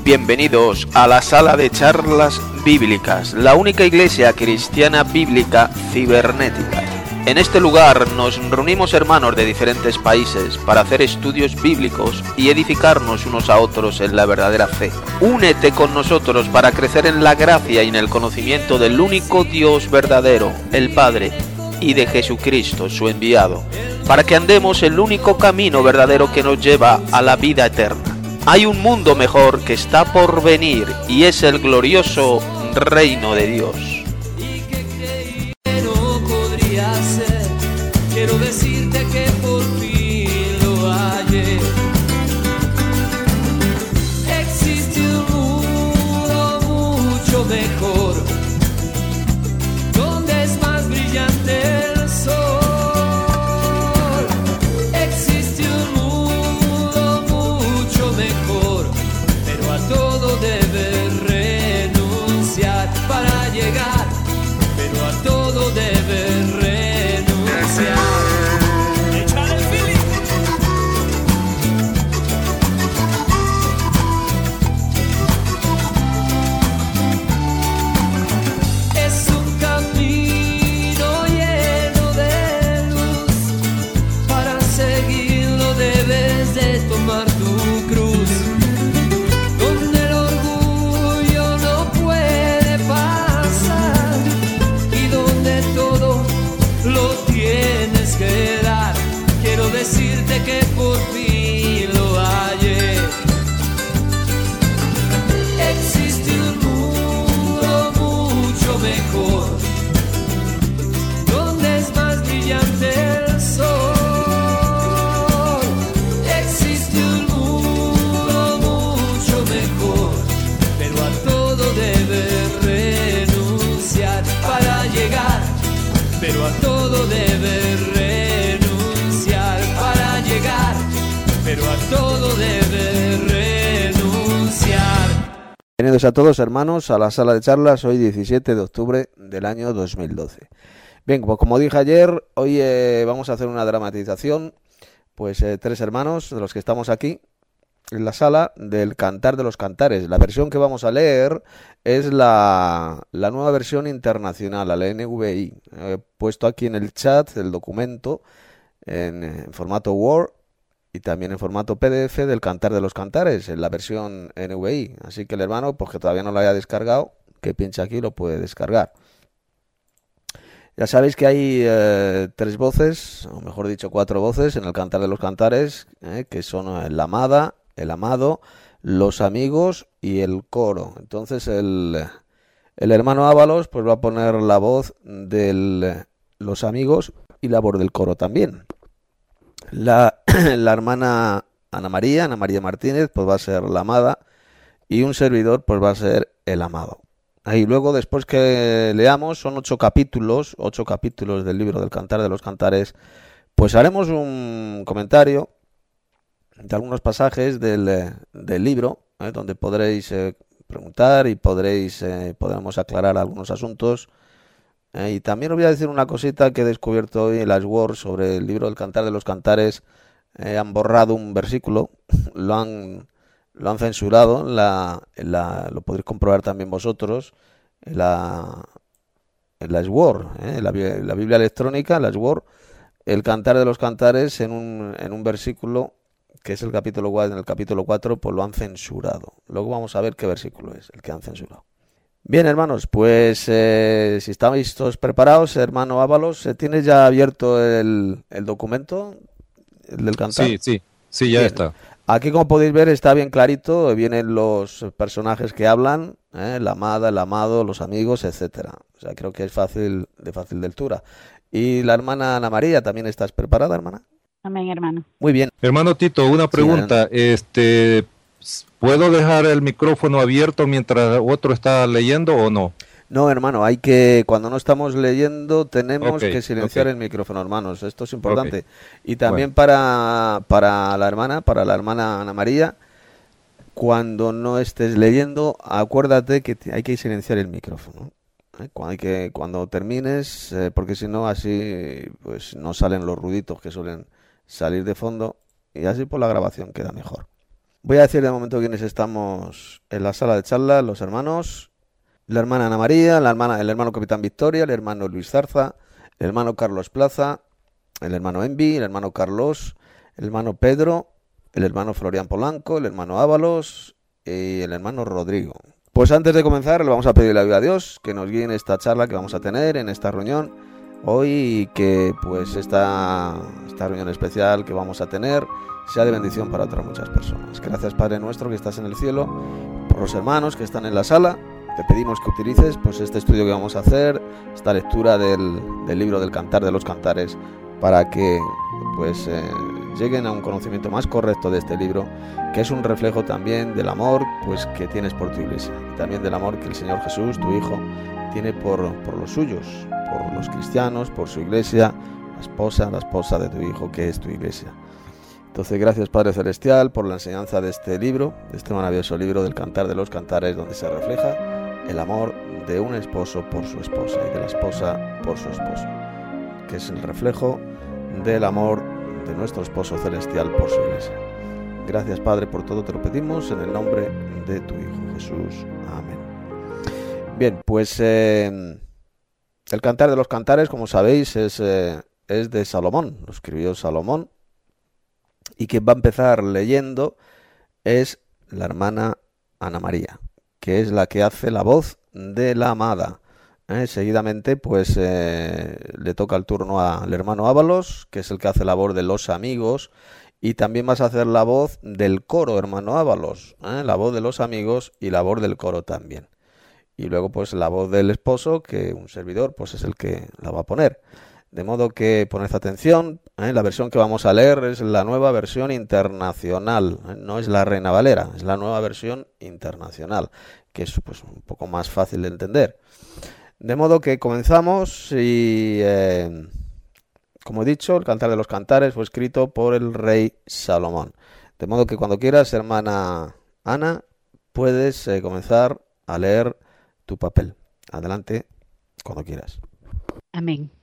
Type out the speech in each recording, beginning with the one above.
Bienvenidos a la sala de charlas bíblicas, la única iglesia cristiana bíblica cibernética. En este lugar nos reunimos hermanos de diferentes países para hacer estudios bíblicos y edificarnos unos a otros en la verdadera fe. Únete con nosotros para crecer en la gracia y en el conocimiento del único Dios verdadero, el Padre, y de Jesucristo, su enviado, para que andemos el único camino verdadero que nos lleva a la vida eterna. Hay un mundo mejor que está por venir y es el glorioso reino de Dios. Quiero decirte que por fin lo hallé. Existe un mundo mucho mejor, donde es más brillante el sol. Existe un mundo mucho mejor, pero a todo debes renunciar para llegar, pero a todo debes renunciar. Es un camino lleno de luz, para seguirlo debes de tomar tu cruz, donde el orgullo no puede pasar y donde todo lo tienes que dar. Quiero decirte que por fin lo hallé. Existe un mundo mucho mejor, donde es más brillante el sol. Existe un mundo mucho mejor, pero a todo debes renunciar para llegar, pero a todo debes renunciar para llegar, pero a todo debes renunciar. Bienvenidos a todos, hermanos, a la sala de charlas, hoy 17 de octubre del año 2012. Bien, pues como dije ayer, hoy vamos a hacer una dramatización, pues tres hermanos de los que estamos aquí en la sala del Cantar de los Cantares. La versión que vamos a leer es la nueva versión internacional, la NVI. He puesto aquí en el chat el documento en formato Word y también en formato PDF del Cantar de los Cantares, en la versión NVI. Así que el hermano, pues que todavía no lo haya descargado, que pinche aquí lo puede descargar. Ya sabéis que hay tres voces, o mejor dicho, cuatro voces en el Cantar de los Cantares, que son la amada, el amado, los amigos y el coro. Entonces el hermano Ábalos pues va a poner la voz de los amigos y la voz del coro también. La hermana Ana María Martínez pues va a ser la amada y un servidor pues va a ser el amado. Ahí luego, después que leamos, son 8 capítulos del libro del Cantar de los Cantares, pues haremos un comentario de algunos pasajes del libro, donde podréis preguntar y podremos aclarar algunos asuntos. Y también os voy a decir una cosita que he descubierto hoy en las Word sobre el libro del Cantar de los Cantares. Han borrado un versículo, lo han censurado, lo podréis comprobar también vosotros en las Word, en la Biblia electrónica, en las Word, el Cantar de los Cantares en un versículo que es el capítulo 4, pues lo han censurado. Luego vamos a ver qué versículo es el que han censurado. Bien, hermanos, pues si estáis todos preparados, hermano Ábalos, ¿tienes ya abierto el documento del Cantar? Sí, ya bien. está. Aquí, como podéis ver, está bien clarito, vienen los personajes que hablan, la amada, el amado, los amigos, etcétera. O sea, creo que es de fácil lectura. Y la hermana Ana María, ¿también estás preparada, hermana? Amén, hermano. Muy bien. Hermano Tito, una pregunta. Sí, ¿Puedo dejar el micrófono abierto mientras otro está leyendo o no? No, hermano, cuando no estamos leyendo, tenemos que silenciar el micrófono, hermanos. Esto es importante. Y también para la hermana Ana María, cuando no estés leyendo, acuérdate que hay que silenciar el micrófono. Cuando termines, porque si no, así pues no salen los ruiditos que suelen salir de fondo, y así por la grabación queda mejor. Voy a decir de momento quiénes estamos en la sala de charla, los hermanos, la hermana Ana María, el hermano Capitán Victoria, el hermano Luis Zarza, el hermano Carlos Plaza, el hermano Envi, el hermano Carlos, el hermano Pedro, el hermano Florian Polanco, el hermano Ábalos y el hermano Rodrigo. Pues antes de comenzar le vamos a pedir la ayuda a Dios que nos guíe en esta charla que vamos a tener, en esta reunión hoy, y que pues esta reunión especial que vamos a tener sea de bendición para otras muchas personas. Gracias, Padre nuestro que estás en el cielo, por los hermanos que están en la sala. Te pedimos que utilices pues este estudio que vamos a hacer, esta lectura del libro del Cantar de los Cantares, para que pues lleguen a un conocimiento más correcto de este libro, que es un reflejo también del amor pues que tienes por tu iglesia, y también del amor que el Señor Jesús, tu Hijo, tiene por los suyos, por los cristianos, por su iglesia, la esposa de tu Hijo, que es tu iglesia. Entonces, gracias, Padre Celestial, por la enseñanza de este libro, de este maravilloso libro del Cantar de los Cantares, donde se refleja el amor de un esposo por su esposa y de la esposa por su esposo, que es el reflejo del amor de nuestro esposo celestial por su iglesia. Gracias, Padre, por todo te lo pedimos en el nombre de tu Hijo Jesús. Amén. Bien, pues el Cantar de los Cantares, como sabéis, es de Salomón, lo escribió Salomón, y quien va a empezar leyendo es la hermana Ana María, que es la que hace la voz de la amada. Seguidamente pues le toca el turno al hermano Ábalos, que es el que hace la voz de los amigos, y también vas a hacer la voz del coro, hermano Ábalos, la voz de los amigos y la voz del coro también. Y luego pues la voz del esposo, que un servidor pues es el que la va a poner. De modo que poned atención, la versión que vamos a leer es la nueva versión internacional, no es la Reina Valera, es la nueva versión internacional, que es pues un poco más fácil de entender. De modo que comenzamos y, como he dicho, el Cantar de los Cantares fue escrito por el rey Salomón. De modo que cuando quieras, hermana Ana, puedes comenzar a leer tu papel. Adelante, cuando quieras. Amén.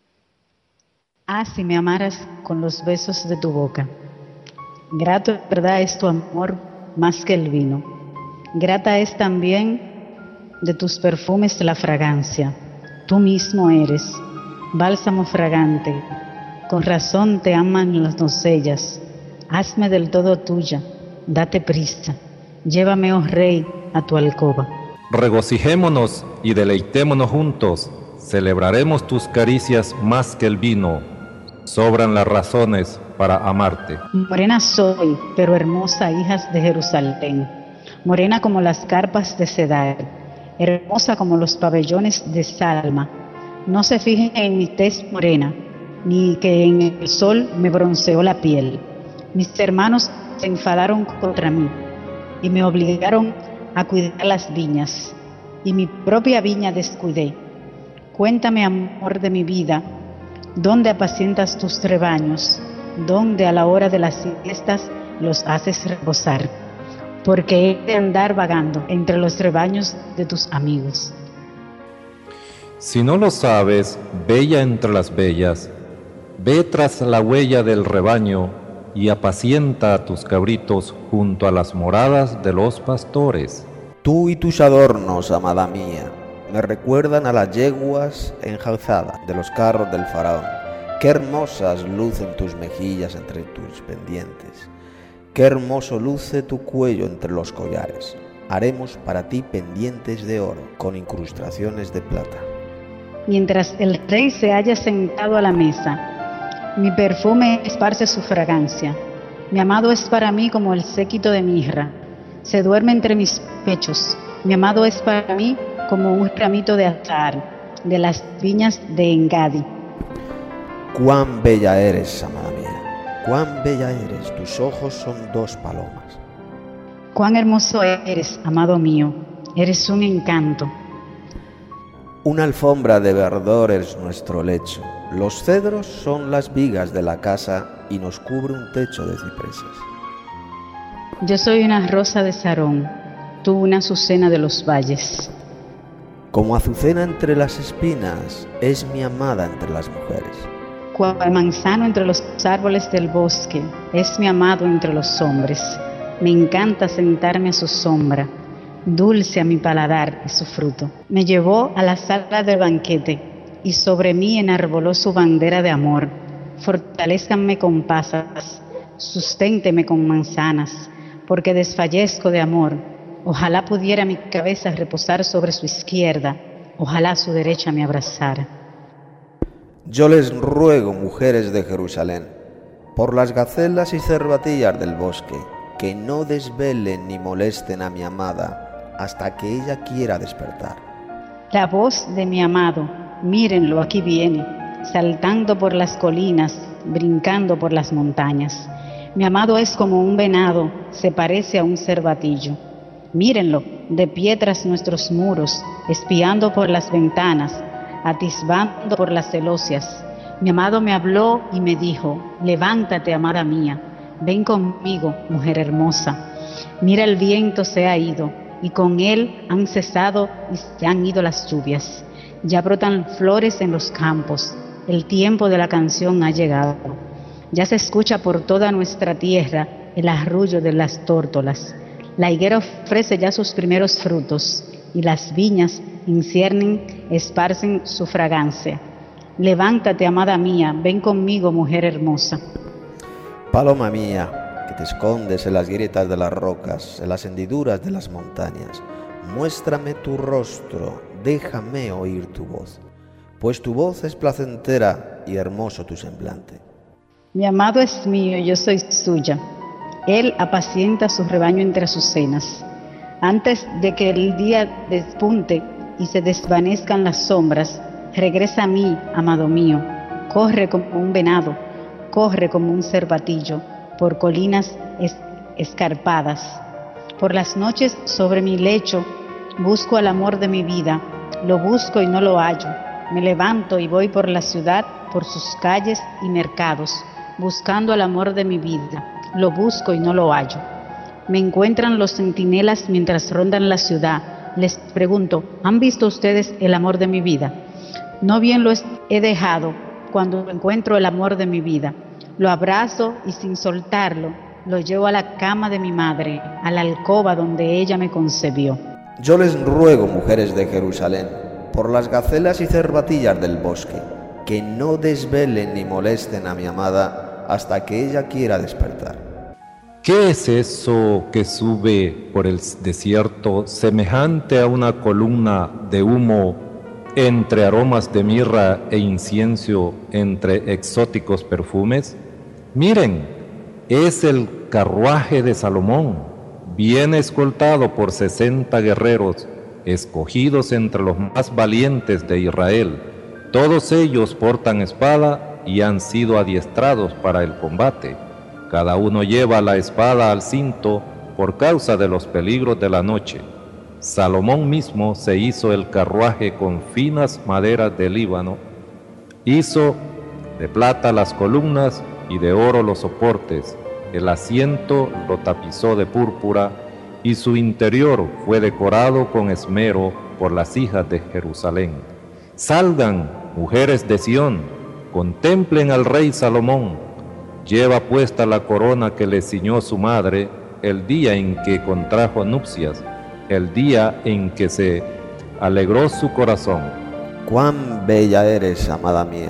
Ah, si me amaras con los besos de tu boca. Grato en verdad es tu amor más que el vino. Grata es también de tus perfumes la fragancia. Tú mismo eres bálsamo fragante. Con razón te aman las doncellas. Hazme del todo tuya, date prisa. Llévame, oh rey, a tu alcoba. Regocijémonos y deleitémonos juntos. Celebraremos tus caricias más que el vino. Sobran las razones para amarte. Morena soy, pero hermosa, hijas de Jerusalén. Morena como las carpas de Cedar, hermosa como los pabellones de Salma. No se fijen en mi tez morena, ni que en el sol me bronceó la piel. Mis hermanos se enfadaron contra mí y me obligaron a cuidar las viñas, y mi propia viña descuidé. Cuéntame, amor de mi vida, ¿dónde apacientas tus rebaños? ¿Dónde a la hora de las siestas los haces reposar? Porque he de andar vagando entre los rebaños de tus amigos. Si no lo sabes, bella entre las bellas, ve tras la huella del rebaño y apacienta a tus cabritos junto a las moradas de los pastores. Tú y tus adornos, amada mía, me recuerdan a las yeguas enjalzadas de los carros del faraón. Qué hermosas lucen tus mejillas entre tus pendientes. Qué hermoso luce tu cuello entre los collares. Haremos para ti pendientes de oro con incrustaciones de plata. Mientras el rey se haya sentado a la mesa, mi perfume esparce su fragancia. Mi amado es para mí como el séquito de mirra. Se duerme entre mis pechos. Mi amado es para mí como un ramito de azahar de las viñas de Engadi. Cuán bella eres, amada mía, cuán bella eres, tus ojos son dos palomas. Cuán hermoso eres, amado mío, eres un encanto. Una alfombra de verdor es nuestro lecho, los cedros son las vigas de la casa y nos cubre un techo de cipreses. Yo soy una rosa de Sarón, tú una azucena de los valles. Como azucena entre las espinas, es mi amada entre las mujeres. Cual manzano entre los árboles del bosque, es mi amado entre los hombres. Me encanta sentarme a su sombra. Dulce a mi paladar es su fruto. Me llevó a la sala del banquete y sobre mí enarboló su bandera de amor. Fortalézcanme con pasas, susténteme con manzanas, porque desfallezco de amor. Ojalá pudiera mi cabeza reposar sobre su izquierda, ojalá su derecha me abrazara. Yo les ruego, mujeres de Jerusalén, por las gacelas y cervatillas del bosque, que no desvelen ni molesten a mi amada hasta que ella quiera despertar. La voz de mi amado, mírenlo, aquí viene, saltando por las colinas, brincando por las montañas. Mi amado es como un venado, se parece a un cervatillo. Mírenlo, de pie tras nuestros muros, espiando por las ventanas, atisbando por las celosias. Mi amado me habló y me dijo: levántate, amada mía, ven conmigo, mujer hermosa. Mira, el viento se ha ido, y con él han cesado y se han ido las lluvias. Ya brotan flores en los campos, el tiempo de la canción ha llegado. Ya se escucha por toda nuestra tierra el arrullo de las tórtolas. La higuera ofrece ya sus primeros frutos, y las viñas en cierne esparcen su fragancia. Levántate, amada mía, ven conmigo, mujer hermosa. Paloma mía, que te escondes en las grietas de las rocas, en las hendiduras de las montañas, muéstrame tu rostro, déjame oír tu voz, pues tu voz es placentera y hermoso tu semblante. Mi amado es mío, yo soy suya. Él apacienta su rebaño entre azucenas. Antes de que el día despunte y se desvanezcan las sombras, regresa a mí, amado mío. Corre como un venado, corre como un cervatillo, por colinas escarpadas. Por las noches sobre mi lecho busco al amor de mi vida, lo busco y no lo hallo. Me levanto y voy por la ciudad, por sus calles y mercados, buscando al amor de mi vida. Lo busco y no lo hallo. Me encuentran los centinelas mientras rondan la ciudad. Les pregunto: ¿han visto ustedes el amor de mi vida? No bien lo he dejado cuando encuentro el amor de mi vida. Lo abrazo y sin soltarlo lo llevo a la cama de mi madre, a la alcoba donde ella me concebió. Yo les ruego, mujeres de Jerusalén, por las gacelas y cervatillas del bosque, que no desvelen ni molesten a mi amada hasta que ella quiera despertar. ¿Qué es eso que sube por el desierto semejante a una columna de humo entre aromas de mirra e incienso, entre exóticos perfumes? Miren, es el carruaje de Salomón, viene escoltado por 60 guerreros, escogidos entre los más valientes de Israel. Todos ellos portan espada y han sido adiestrados para el combate. Cada uno lleva la espada al cinto por causa de los peligros de la noche. Salomón mismo se hizo el carruaje con finas maderas de Líbano, hizo de plata las columnas y de oro los soportes. El asiento lo tapizó de púrpura y su interior fue decorado con esmero por las hijas de Jerusalén. Salgan, mujeres de Sión, contemplen al rey Salomón. Lleva puesta la corona que le ciñó su madre el día en que contrajo nupcias, el día en que se alegró su corazón. Cuán bella eres, amada mía,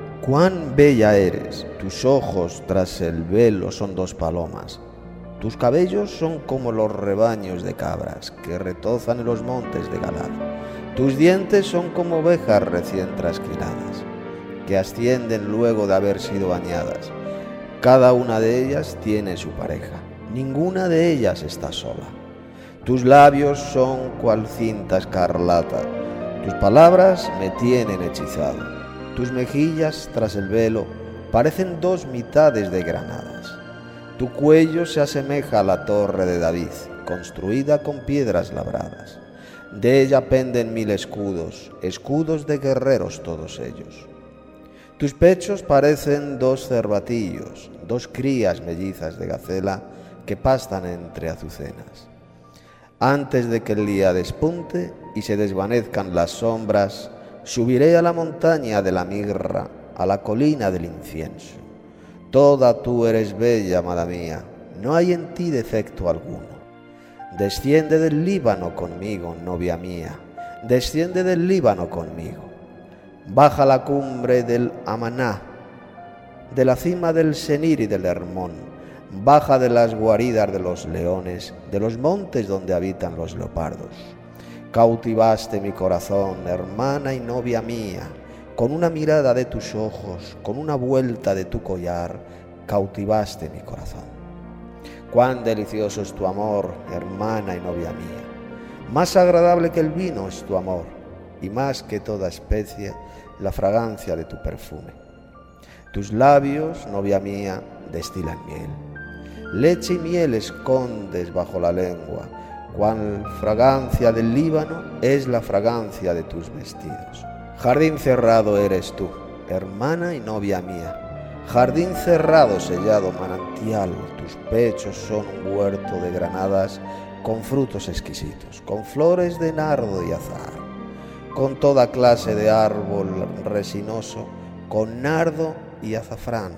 cuán bella eres. Tus ojos tras el velo son dos palomas. Tus cabellos son como los rebaños de cabras que retozan en los montes de Galad. Tus dientes son como ovejas recién trasquiladas, que ascienden luego de haber sido bañadas. Cada una de ellas tiene su pareja, ninguna de ellas está sola. Tus labios son cual cinta escarlata, tus palabras me tienen hechizado. Tus mejillas tras el velo parecen dos mitades de granadas. Tu cuello se asemeja a la torre de David, construida con piedras labradas. De ella penden 1000 escudos, escudos de guerreros todos ellos. Tus pechos parecen dos cervatillos, dos crías mellizas de gacela que pastan entre azucenas. Antes de que el día despunte y se desvanezcan las sombras, subiré a la montaña de la mirra, a la colina del incienso. Toda tú eres bella, amada mía, no hay en ti defecto alguno. Desciende del Líbano conmigo, novia mía, desciende del Líbano conmigo. Baja a la cumbre del Amaná, de la cima del Senir y del Hermón, baja de las guaridas de los leones, de los montes donde habitan los leopardos. Cautivaste mi corazón, hermana y novia mía, con una mirada de tus ojos, con una vuelta de tu collar, cautivaste mi corazón. Cuán delicioso es tu amor, hermana y novia mía. Más agradable que el vino es tu amor, y más que toda especie, la fragancia de tu perfume. Tus labios, novia mía, destilan miel. Leche y miel escondes bajo la lengua. Cuán fragancia del Líbano es la fragancia de tus vestidos. Jardín cerrado eres tú, hermana y novia mía. Jardín cerrado, sellado, manantial, tus pechos son un huerto de granadas con frutos exquisitos, con flores de nardo y azahar, con toda clase de árbol resinoso, con nardo y azafrán,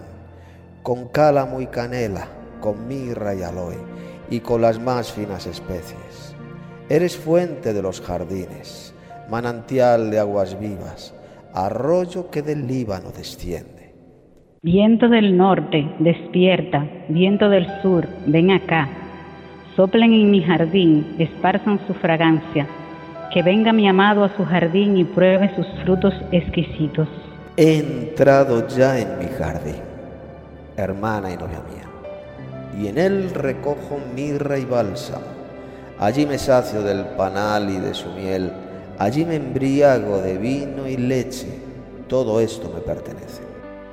con cálamo y canela, con mirra y aloe, y con las más finas especies. Eres fuente de los jardines, manantial de aguas vivas, arroyo que del Líbano desciende. Viento del norte, despierta, viento del sur, ven acá. Soplen en mi jardín, esparzan su fragancia. Que venga mi amado a su jardín y pruebe sus frutos exquisitos. He entrado ya en mi jardín, hermana y novia mía, y en él recojo mirra y bálsamo. Allí me sacio del panal y de su miel, allí me embriago de vino y leche. Todo esto me pertenece.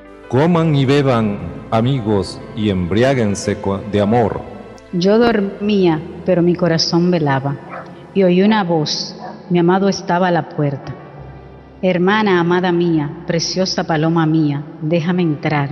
Coman y beban, amigos, y embriáguense de amor. Yo dormía, pero mi corazón velaba, y oí una voz, mi amado estaba a la puerta. Hermana amada mía, preciosa paloma mía, déjame entrar.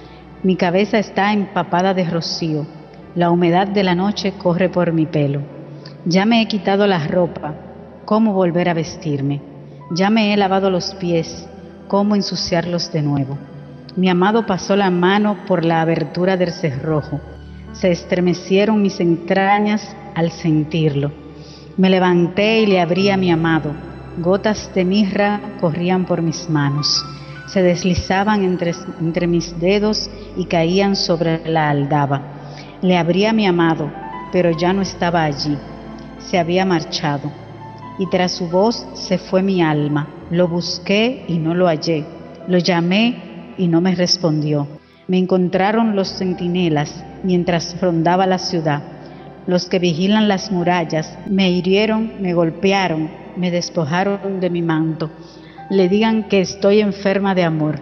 Mi cabeza está empapada de rocío, la humedad de la noche corre por mi pelo. Ya me he quitado la ropa, ¿cómo volver a vestirme? Ya me he lavado los pies, ¿cómo ensuciarlos de nuevo? Mi amado pasó la mano por la abertura del cerrojo. Se estremecieron mis entrañas al sentirlo. Me levanté y le abrí a mi amado. Gotas de mirra corrían por mis manos. Se deslizaban entre mis dedos y caían sobre la aldaba. Le abrí a mi amado, pero ya no estaba allí. Se había marchado. Y tras su voz se fue mi alma. Lo busqué y no lo hallé. Lo llamé y no me respondió. Me encontraron los centinelas mientras rondaba la ciudad. Los que vigilan las murallas me hirieron, me golpearon, me despojaron de mi manto. Le digan que estoy enferma de amor.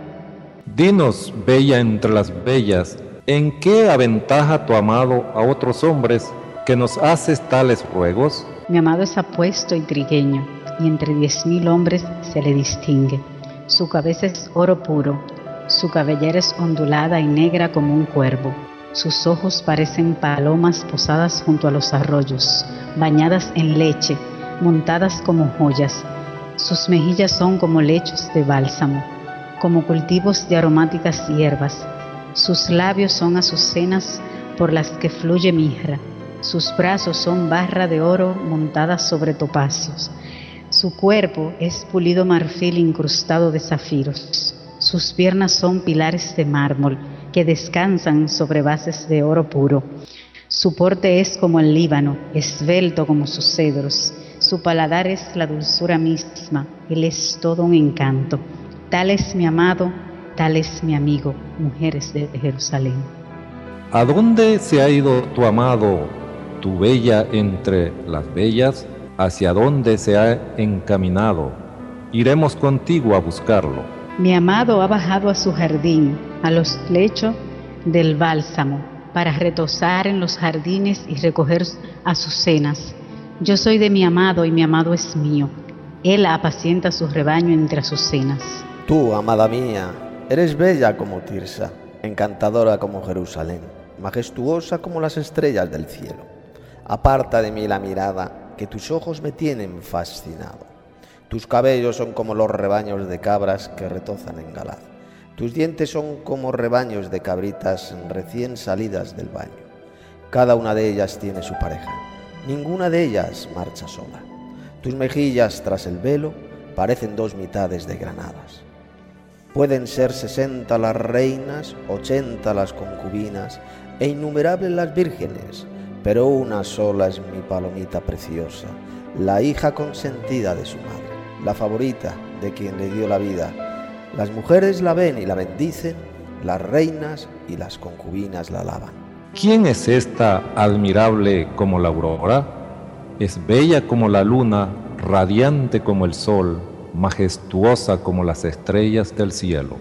Dinos, bella entre las bellas, ¿en qué aventaja tu amado a otros hombres que nos haces tales ruegos? Mi amado es apuesto y trigueño, y entre 10,000 hombres se le distingue. Su cabeza es oro puro, su cabellera es ondulada y negra como un cuervo. Sus ojos parecen palomas posadas junto a los arroyos, bañadas en leche, montadas como joyas. Sus mejillas son como lechos de bálsamo, como cultivos de aromáticas hierbas. Sus labios son azucenas por las que fluye mirra. Sus brazos son barra de oro montada sobre topacios. Su cuerpo es pulido marfil incrustado de zafiros. Sus piernas son pilares de mármol que descansan sobre bases de oro puro. Su porte es como el Líbano, esbelto como sus cedros. Su paladar es la dulzura misma, él es todo un encanto. Tal es mi amado, tal es mi amigo, mujeres de Jerusalén. ¿A dónde se ha ido tu amado, tu bella entre las bellas? ¿Hacia dónde se ha encaminado? Iremos contigo a buscarlo. Mi amado ha bajado a su jardín, a los lechos del bálsamo, para retozar en los jardines y recoger azucenas. Yo soy de mi amado y mi amado es mío. Él apacienta su rebaño entre azucenas. Tú, amada mía, eres bella como Tirsa, encantadora como Jerusalén, majestuosa como las estrellas del cielo. Aparta de mí la mirada, que tus ojos me tienen fascinado. Tus cabellos son como los rebaños de cabras que retozan en Galad. Tus dientes son como rebaños de cabritas recién salidas del baño. Cada una de ellas tiene su pareja, ninguna de ellas marcha sola. Tus mejillas tras el velo parecen dos mitades de granadas. Pueden ser 60 las reinas, 80 las concubinas e innumerables las vírgenes, pero una sola es mi palomita preciosa, la hija consentida de su madre, la favorita de quien le dio la vida. Las mujeres la ven y la bendicen, las reinas y las concubinas la alaban. ¿Quién es esta admirable como la aurora? Es bella como la luna, radiante como el sol, majestuosa como las estrellas del cielo.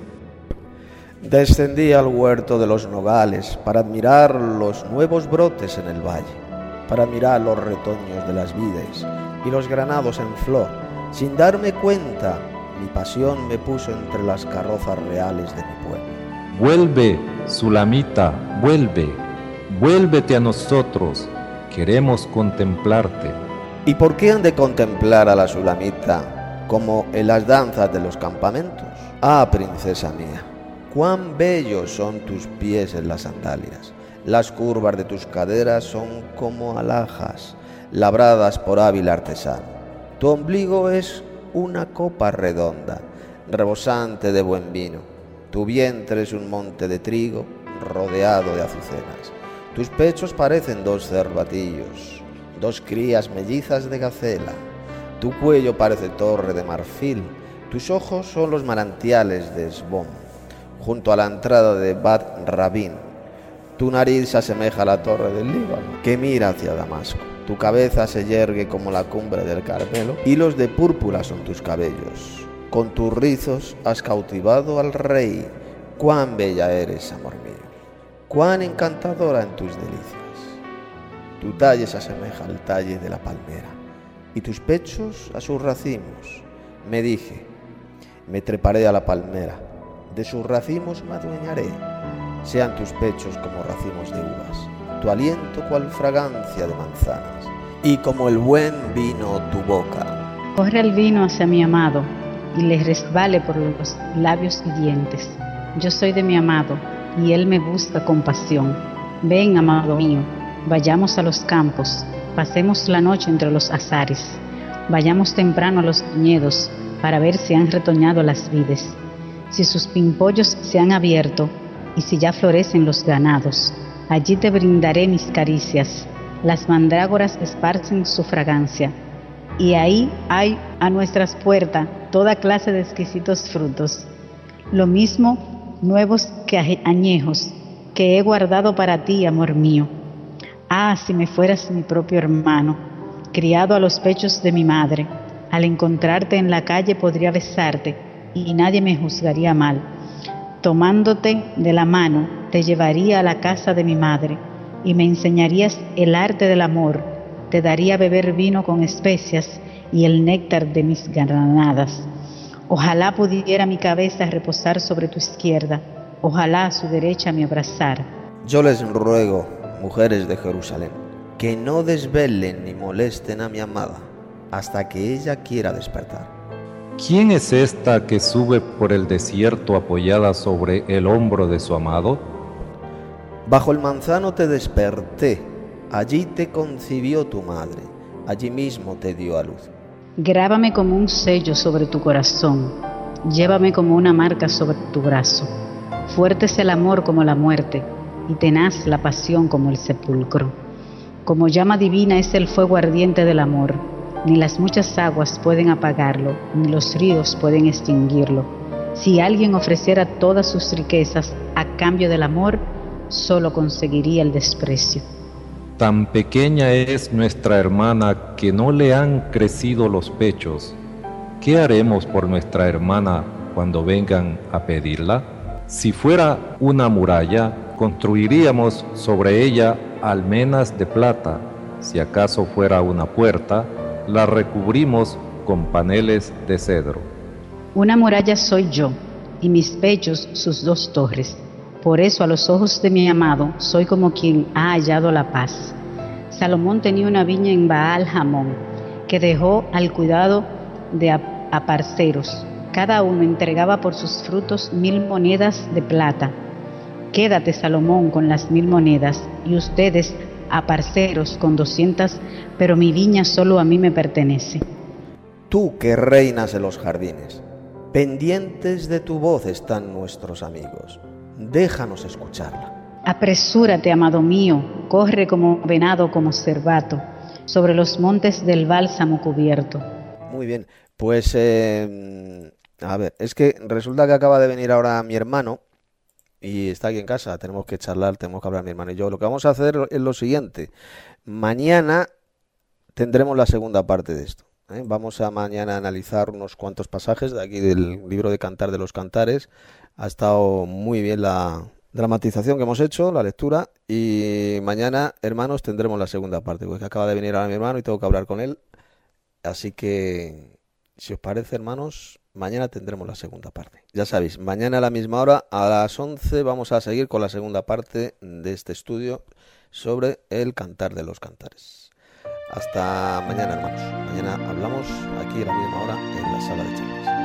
Descendí al huerto de los nogales para admirar los nuevos brotes en el valle, para mirar los retoños de las vides y los granados en flor. Sin darme cuenta, mi pasión me puso entre las carrozas reales de mi pueblo. Vuelve, Sulamita, vuelve, vuélvete a nosotros, queremos contemplarte. ¿Y por qué han de contemplar a la Sulamita como en las danzas de los campamentos? Ah, princesa mía, cuán bellos son tus pies en las sandalias. Las curvas de tus caderas son como alhajas, labradas por hábil artesano. Tu ombligo es una copa redonda, rebosante de buen vino. Tu vientre es un monte de trigo rodeado de azucenas. Tus pechos parecen dos cervatillos, dos crías mellizas de gacela. Tu cuello parece torre de marfil. Tus ojos son los manantiales de Esbón, junto a la entrada de Bat Rabín. Tu nariz se asemeja a la torre del Líbano, que mira hacia Damasco. Tu cabeza se yergue como la cumbre del Carmelo. Hilos de púrpura son tus cabellos. Con tus rizos has cautivado al rey. Cuán bella eres, amor mío. Cuán encantadora en tus delicias. Tu talle se asemeja al talle de la palmera, y tus pechos a sus racimos. Me dije, me treparé a la palmera, de sus racimos me adueñaré. Sean tus pechos como racimos de uvas, tu aliento cual fragancia de manzanas, y como el buen vino tu boca. Corre el vino hacia mi amado, y le resbale por los labios y dientes. Yo soy de mi amado, y él me busca con pasión. Ven, amado mío, vayamos a los campos, pasemos la noche entre los azares. Vayamos temprano a los viñedos, para ver si han retoñado las vides, si sus pimpollos se han abierto, y si ya florecen los ganados. Allí te brindaré mis caricias, las mandrágoras esparcen su fragancia, y ahí hay a nuestras puertas toda clase de exquisitos frutos, lo mismo nuevos que añejos, que he guardado para ti, amor mío. Ah, si me fueras mi propio hermano, criado a los pechos de mi madre, al encontrarte en la calle podría besarte, y nadie me juzgaría mal. Tomándote de la mano, te llevaría a la casa de mi madre, y me enseñarías el arte del amor, te daría a beber vino con especias y el néctar de mis granadas. Ojalá pudiera mi cabeza reposar sobre tu izquierda, ojalá a su derecha me abrazara. Yo les ruego, mujeres de Jerusalén, que no desvelen ni molesten a mi amada, hasta que ella quiera despertar. ¿Quién es esta que sube por el desierto apoyada sobre el hombro de su amado? Bajo el manzano te desperté, allí te concibió tu madre, allí mismo te dio a luz. Grábame como un sello sobre tu corazón, llévame como una marca sobre tu brazo. Fuerte es el amor como la muerte, y tenaz la pasión como el sepulcro. Como llama divina es el fuego ardiente del amor, ni las muchas aguas pueden apagarlo, ni los ríos pueden extinguirlo. Si alguien ofreciera todas sus riquezas a cambio del amor, solo conseguiría el desprecio. Tan pequeña es nuestra hermana que no le han crecido los pechos. ¿Qué haremos por nuestra hermana cuando vengan a pedirla? Si fuera una muralla, construiríamos sobre ella almenas de plata. Si acaso fuera una puerta, la recubrimos con paneles de cedro. Una muralla soy yo, y mis pechos sus dos torres. Por eso a los ojos de mi amado soy como quien ha hallado la paz. Salomón tenía una viña en Baal Hamón, que dejó al cuidado de aparceros. Cada uno entregaba por sus frutos 1000 monedas de plata. Quédate, Salomón, con las 1000 monedas, y ustedes a parceros con 200, pero mi viña solo a mí me pertenece. Tú que reinas en los jardines, pendientes de tu voz están nuestros amigos. Déjanos escucharla. Apresúrate, amado mío, corre como venado, como cervato, sobre los montes del bálsamo cubierto. Muy bien, pues a ver, es que resulta que acaba de venir ahora mi hermano y está aquí en casa, tenemos que charlar, tenemos que hablar mi hermano y yo. Lo que vamos a hacer es lo siguiente, mañana tendremos la segunda parte de esto. Vamos a mañana analizar unos cuantos pasajes de aquí del libro de Cantar de los Cantares. Ha estado muy bien la dramatización que hemos hecho, la lectura, y mañana, hermanos, tendremos la segunda parte, porque acaba de venir ahora mi hermano y tengo que hablar con él. Así que, si os parece, hermanos, mañana tendremos la segunda parte. Ya sabéis, mañana a la misma hora, a las 11, vamos a seguir con la segunda parte de este estudio sobre el Cantar de los Cantares. Hasta mañana, hermanos. Mañana hablamos aquí a la misma hora en la sala de charlas.